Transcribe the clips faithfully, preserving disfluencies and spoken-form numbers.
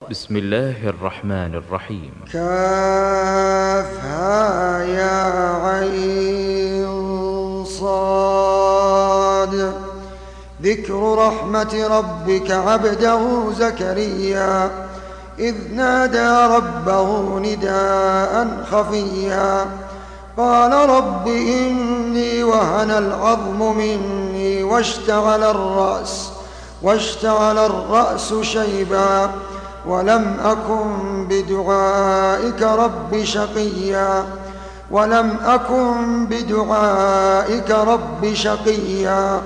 بسم الله الرحمن الرحيم. كافها يا عين صاد. ذكر رحمة ربك عبده زكريا إذ نادى ربه نداء خفيا قال رب إني وهن العظم مني واشتعل الرأس واشتعل الرأس شيبا ولم أكن بدعائك رب شقيا ولم أكن بدعائك رب شقيا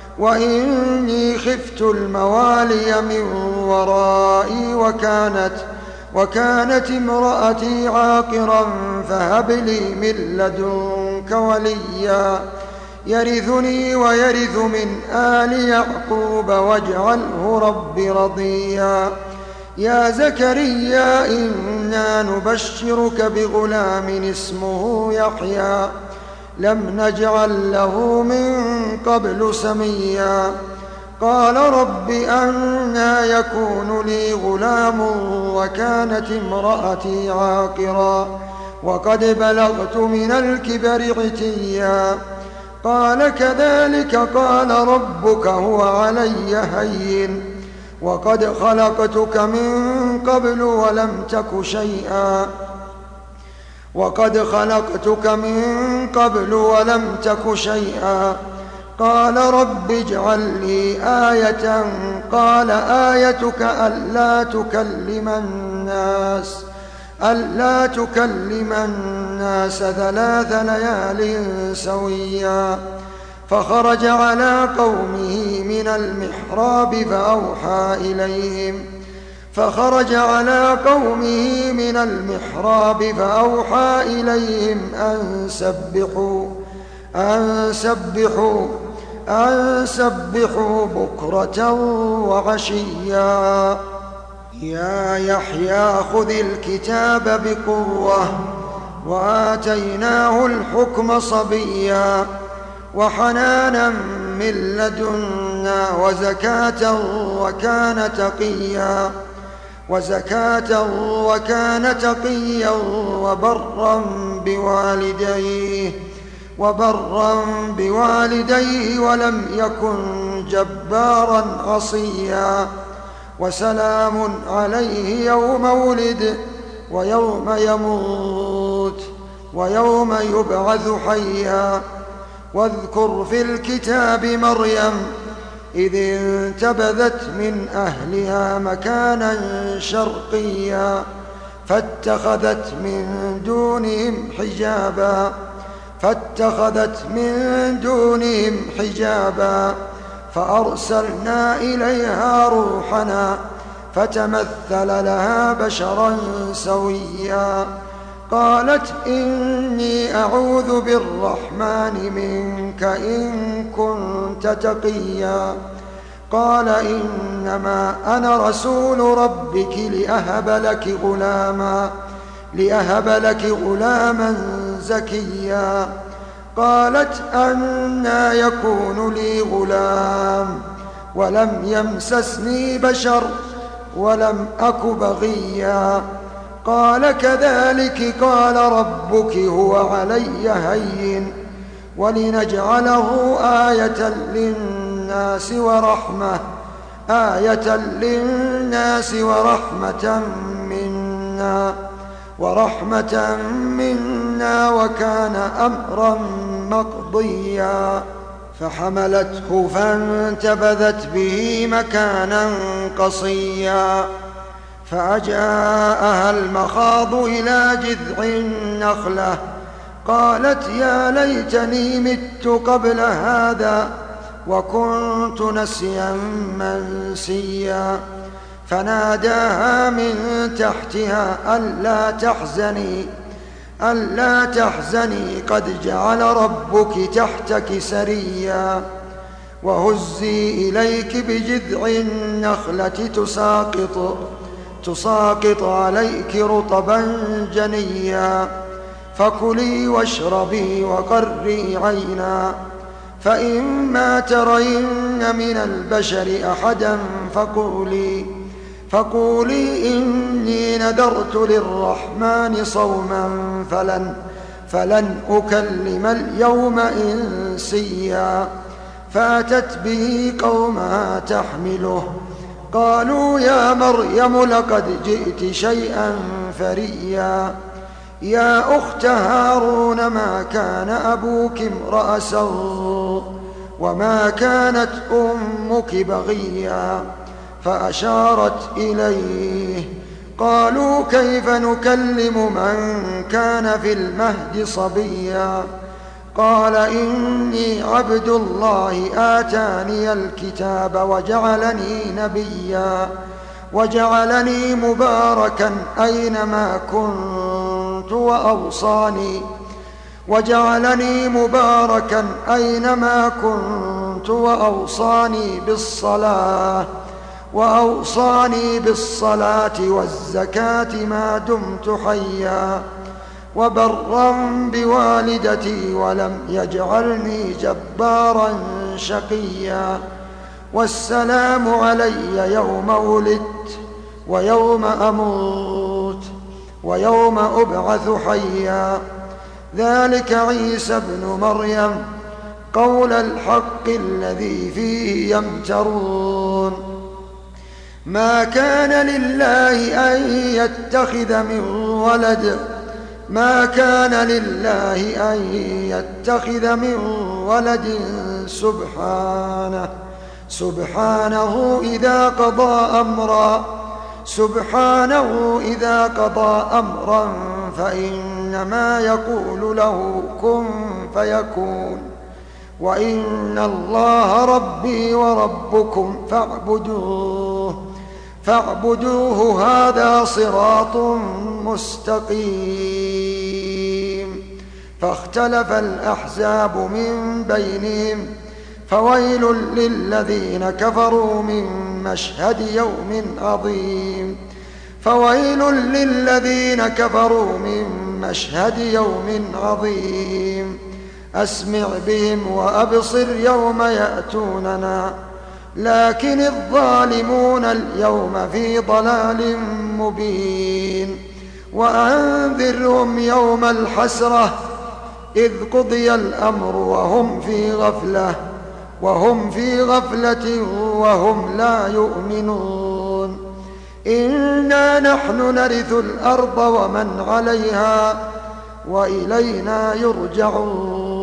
وإني خفت الموالي من ورائي وكانت وكانت امرأتي عاقرا فهب لي من لدنك وليا يرثني ويرث من آل يعقوب واجعله رب رضيا يا زكريا إنا نبشرك بغلام اسمه يحيى لم نجعل له من قبل سميا قال رب أنى يكون لي غلام وكانت امرأتي عاقرا وقد بلغت من الكبر عتيا قال كذلك قال ربك هو علي هين وقد خلقتك من قبل ولم تك شيئا وقد خلقتك من قبل ولم تك شيئا قال رب اجعل لي آية قال آيتك ألا تكلم الناس ألا تكلم الناس ثلاث ليال سويا فخرج على قومه من المحراب فأوحى إليهم فخرج على قومه من المحراب فأوحى إليهم أن سبحوا أن سبحوا أن سبحوا بكرة وعشيا يا يحيى خذ الكتاب بقوة وآتيناه الحكم صبيا وحنانا من لدنا وزكاة وكان تقيا وزكاة وكان تقيا وبرا بوالديه وبرا بوالديه ولم يكن جبارا عصيا وسلام عليه يوم ولد ويوم يموت ويوم يبعث حيا واذكر في الكتاب مريم إذ انتبذت من أهلها مكانا شرقيا فاتخذت من دونهم حجابا فاتخذت من دونهم حجابا فأرسلنا إليها روحنا فتمثل لها بشرا سويا قالت إني أعوذ بالرحمن منك إن كنت تقيا قال إنما أنا رسول ربك لأهب لك غلاما لأهب لك غلاما زكيا قالت أنى يكون لي غلام ولم يمسسني بشر ولم أك بغيا قال كذلك قال ربك هو علي هين ولنجعله آية للناس ورحمة آية للناس ورحمة منا ورحمة منا وكان أمرا مقضيا فحملته فانتبذت به مكانا قصيا فأجاءها المخاض إلى جذع النخلة قالت يا ليتني مت قبل هذا وكنت نسيا منسيا فناداها من تحتها ألا تحزني ألا تحزني قد جعل ربك تحتك سريا وهزي إليك بجذع النخلة تساقط تساقط عليك رطبا جنيا فكلي واشربي وقري عينا فإما ترين من البشر أحدا فقولي فقولي إني نذرت للرحمن صوما فلن, فلن أكلم اليوم إنسيا. فأتت به قومها تحمله قالوا يا مريم لقد جئت شيئا فريا. يا أخت هارون ما كان أبوك امرأ سوء وما كانت أمك بغيا. فأشارت إليه قالوا كيف نكلم من كان في المهد صبيا. قال إني عبد الله آتاني الكتاب وجعلني نبيا وجعلني مباركا أينما كنت وأوصاني وجعلني مباركا أينما كنت وأوصاني بالصلاة وأوصاني بالصلاة والزكاة ما دمت حيا وبرا بوالدتي ولم يجعلني جبارا شقيا. والسلام علي يوم ولدت ويوم أموت ويوم أبعث حيا. ذلك عيسى ابن مريم قول الحق الذي فيه يمترون. ما كان لله أن يتخذ من ولد ما كان لله أن يتخذ من ولد سبحانه سبحانه إذا قضى أمرا سبحانه إذا قضى أمرا فإنما يقول له كن فيكون. وإن الله ربي وربكم فاعبدوه فاعبدوه هذا صراط مستقيم. فاختلف الأحزاب من بينهم فويل للذين كفروا من مشهد يوم عظيم فويل للذين كفروا من مشهد يوم عظيم. أسمع بهم وأبصر يوم يأتوننا لكن الظالمون اليوم في ضلال مبين. وأنذرهم يوم الحسرة إذ قضي الأمر وهم في غفلة وهم في غفلة وهم لا يؤمنون. إنا نحن نرث الأرض ومن عليها وإلينا يرجعون.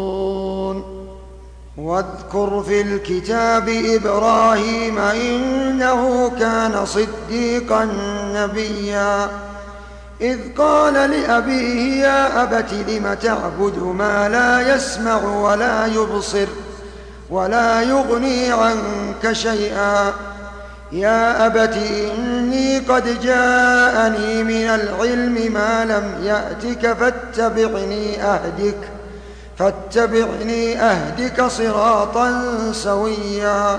واذكر في الكتاب إبراهيم إنه كان صديقا نبيا إذ قال لأبيه يا أبت لم تعبد ما لا يسمع ولا يبصر ولا يغني عنك شيئا. يا أبت إني قد جاءني من العلم ما لم يأتك فاتبعني أهدك فاتبعني أهدك صراطا سويا.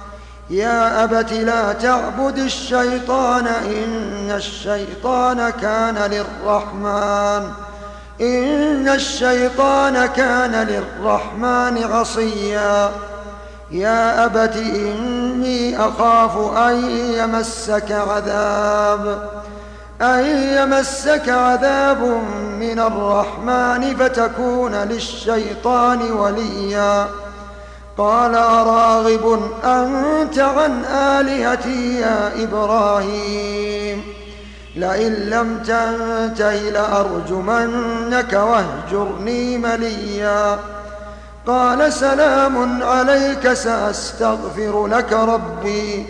يا أبت لا تعبد الشيطان إن الشيطان كان للرحمن إن الشيطان كان للرحمن عصيا. يا أبت إني أخاف أن يمسك عذاب أن يمسك عذاب من الرحمن فتكون للشيطان وليا. قال أراغب أنت عن آلهتي يا إبراهيم لئن لم تنته لأرجمنك واهجرني مليا. قال سلام عليك سأستغفر لك ربي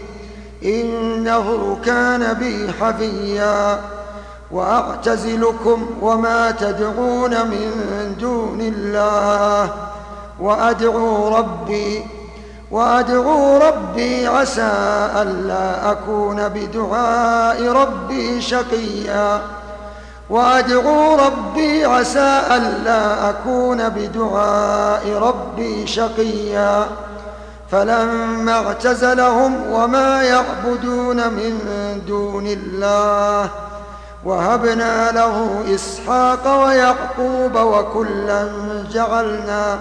إنه كان بي حفيا. وأعتزلكم وما تدعون من دون الله وأدعو ربي وأدعو ربي عسى ألا أكون بدعاء ربي شقيا وأدعو ربي عسى ألا أكون بدعاء ربي شقيا. فلما اعتزلهم وما يعبدون من دون الله وهبنا له إسحاق ويعقوب وكلا جعلنا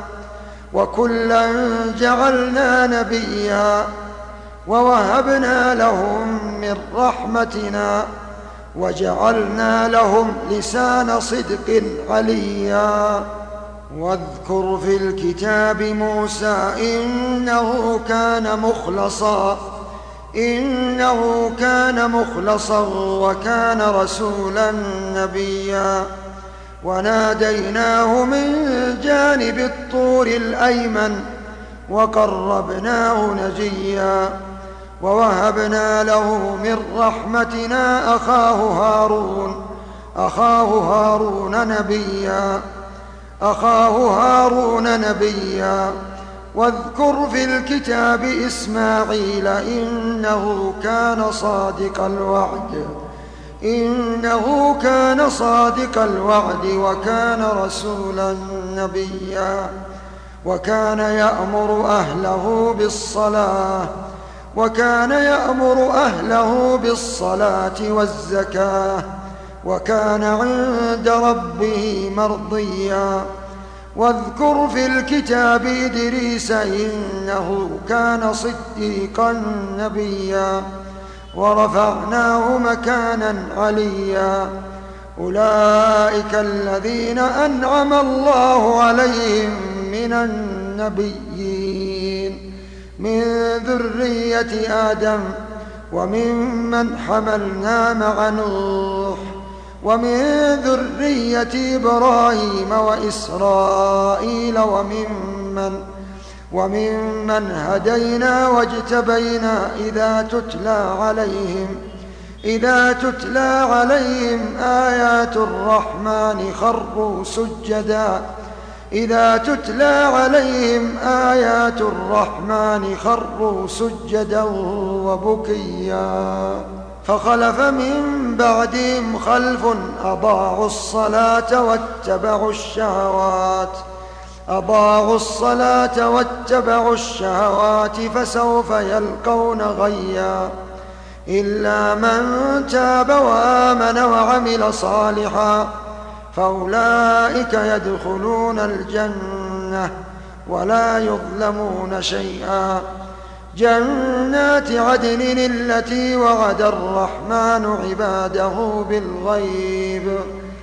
وكلا جعلنا نبيا ووهبنا لهم من رحمتنا وجعلنا لهم لسان صدق عليا. واذكر في الكتاب موسى إنه كان مخلصا إنه كان مخلصا وكان رسولا نبيا. وناديناه من جانب الطور الأيمن وقربناه نجيا. ووهبنا له من رحمتنا أخاه هارون أخاه هارون نبيا أخاه هارون نبيا. واذكر في الكتاب إسماعيل إنه كان صادق الوعد إنه كان صادق الوعد وكان رسولا نبيا. وكان يأمر أهله بالصلاة وكان يأمر أهله بالصلاة والزكاة وكان عند ربه مرضيا. واذكر في الكتاب إدريس إنه كان صديقا نبيا ورفعناه مكانا عليا. أولئك الذين أنعم الله عليهم من النبيين من ذرية آدم وممن حملنا مع نوح ومن ذرية إبراهيم وإسرائيل وممن وممن هدينا واجتبينا إذا تتلى عليهم إذا تتلى عليهم آيات الرحمن خروا سجدا إذا تتلى عليهم آيات الرحمن خروا سجدا وبكيا. فخلف من بعدهم خلف أضاعوا الصلاة واتبعوا الشهوات أضاعوا الصلاة واتبعوا الشهوات فسوف يلقون غيا. إلا من تاب وآمن وعمل صالحا فأولئك يدخلون الجنة ولا يظلمون شيئا. جنات عدن التي وعد الرحمن عباده بالغيب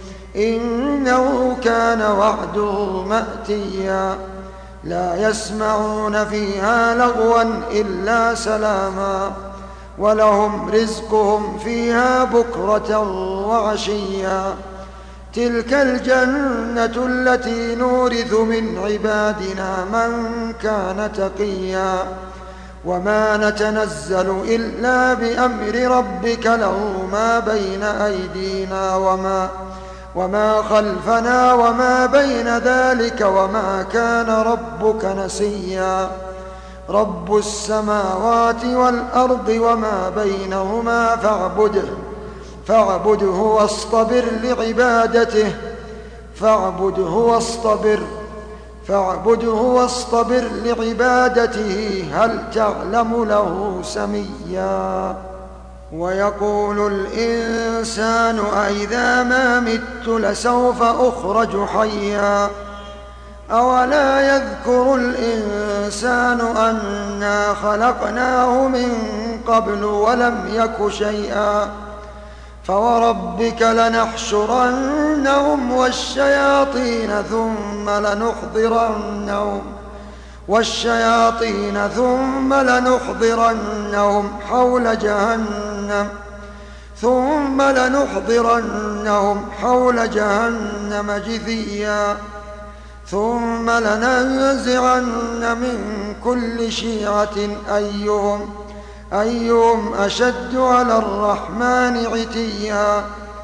إنه كان وعده مأتيا. لا يسمعون فيها لغوا إلا سلاما ولهم رزقهم فيها بكرة وعشيا. تلك الجنة التي نورث من عبادنا من كان تقيا. وما نتنزل إلا بأمر ربك له ما بين أيدينا وما وما خلفنا وما بين ذلك وما كان ربك نسيا. رب السماوات والأرض وما بينهما فاعبده فاعبده واصطبر لعبادته فاعبده واصطبر فاعبده واصطبر لعبادته هل تعلم له سميا. ويقول الإنسان أإذا ما مت لسوف أخرج حيا. أولا يذكر الإنسان أنا خلقناه من قبل ولم يك شيئا. فوربك لنحشرنهم والشياطين ثم لنحضرنهم والشياطين ثم لنحضرنهم حول جهنم ثم لنحضرنهم حول جهنم جثيا. ثم لننزعن من كل شيعة أيهم أيهم أشد على الرحمن عتيا.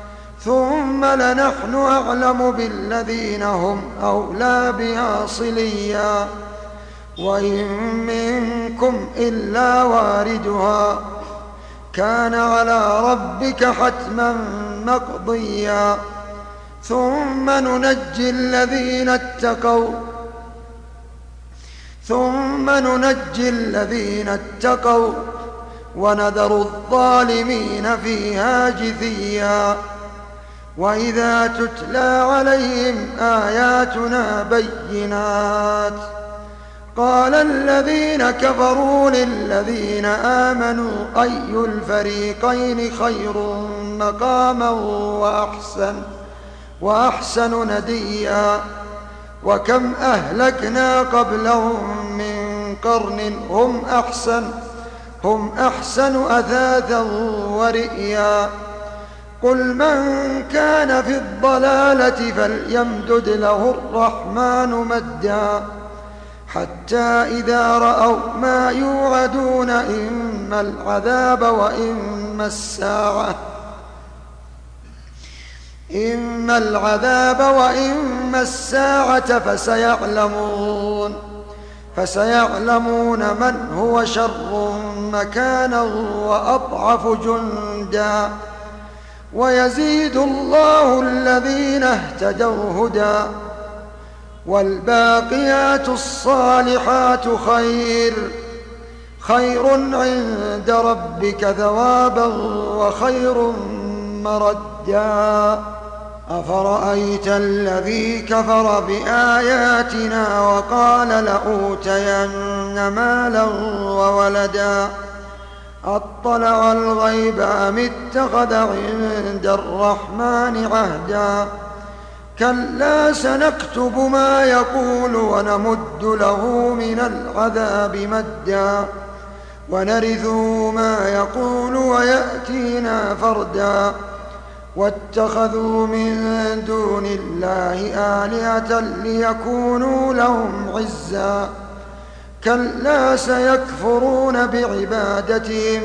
ثم لنحن أعلم بالذين هم أولى بها صليا. وإن منكم إلا واردها كان على ربك حتما مقضيا. ثم ننجي الذين اتقوا ثم ننجي الذين اتقوا ونذر الظالمين فيها جثيا. وإذا تتلى عليهم آياتنا بينات قال الذين كفروا للذين آمنوا أي الفريقين خير مقاما وأحسن, وأحسن نديا وكم أهلكنا قبلهم من قرن هم أحسن, هم أحسن أثاثا ورئيا قل من كان في الضلالة فليمدد له الرحمن مدا حتى إذا رأوا ما يوعدون إما العذاب وإما الساعة إما العذاب وإما الساعة فسيعلمون فسيعلمون من هو شر مكانا وأضعف جندا ويزيد الله الذين اهتدوا هدى والباقيات الصالحات خير خير عند ربك ثوابا وخير مردا أفرأيت الذي كفر بآياتنا وقال لأوتين مالا وولدا أطلع الغيب أم اتخذ عند الرحمن عهدا كلا سنكتب ما يقول ونمد له من العذاب مدا ونرثه ما يقول ويأتينا فردا واتخذوا من دون الله آلهة ليكونوا لهم عزا كلا سيكفرون بعبادتهم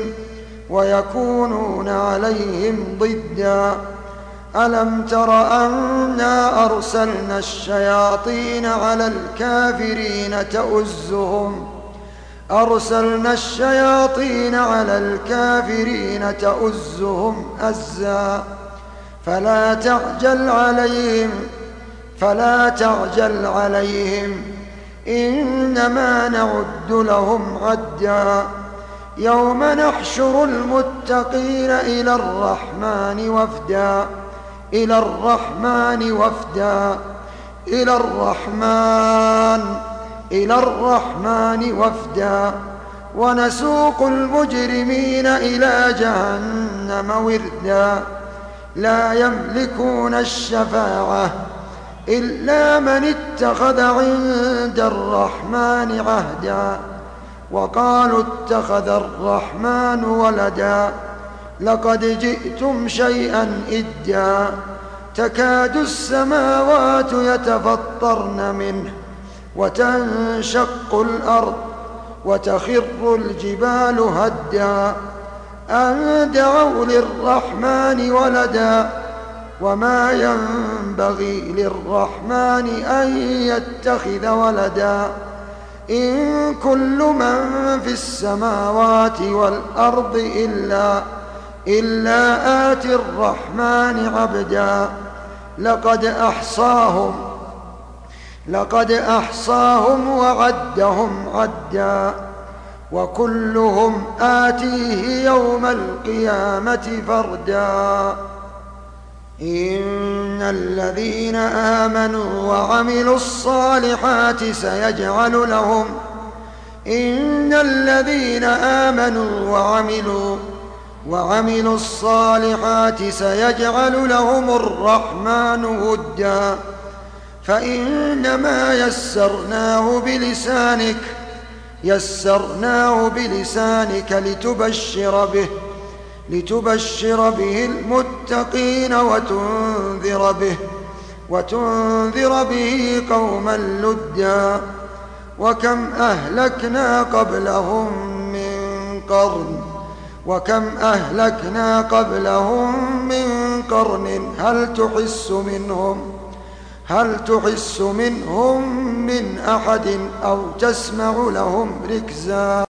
ويكونون عليهم ضدا ألم تر أنا أرسلنا الشياطين على الكافرين تؤزهم أرسلنا الشياطين على الكافرين تؤزهم أزا فلا تعجل عليهم فلا تعجل عليهم إنما نعد لهم عدا يوم نحشر المتقين إلى الرحمن وفدا إلى الرحمن وفدا إلى الرحمن إلى الرحمن وفدا ونسوق المجرمين إلى جهنم وردا لا يملكون الشفاعة إلا من اتخذ عند الرحمن عهدا وقالوا اتخذ الرحمن ولدا لقد جئتم شيئا إدا تكاد السماوات يتفطرن منه وتنشق الأرض وتخر الجبال هدا أن دعوا للرحمن ولدا وما ينبغي للرحمن أن يتخذ ولدا إن كل من في السماوات والأرض إلا إلا آتي الرحمن عبدا لقد أحصاهم لقد أحصاهم وعدهم عدا وكلهم آتيه يوم القيامة فردا إن الذين آمنوا وعملوا الصالحات سيجعل لهم إن الذين آمنوا وعملوا وعملوا الصالحات سيجعل لهم الرحمن ودا فإنما يسرناه بلسانك يسرناه بلسانك لتبشر به لتبشر به المتقين وتنذر به وتنذر به قوما لدا وكم أهلكنا قبلهم من قرن وكم أهلكنا قبلهم من قرن هل تحس منهم هل تحس منهم من أحد أو تسمع لهم ركزا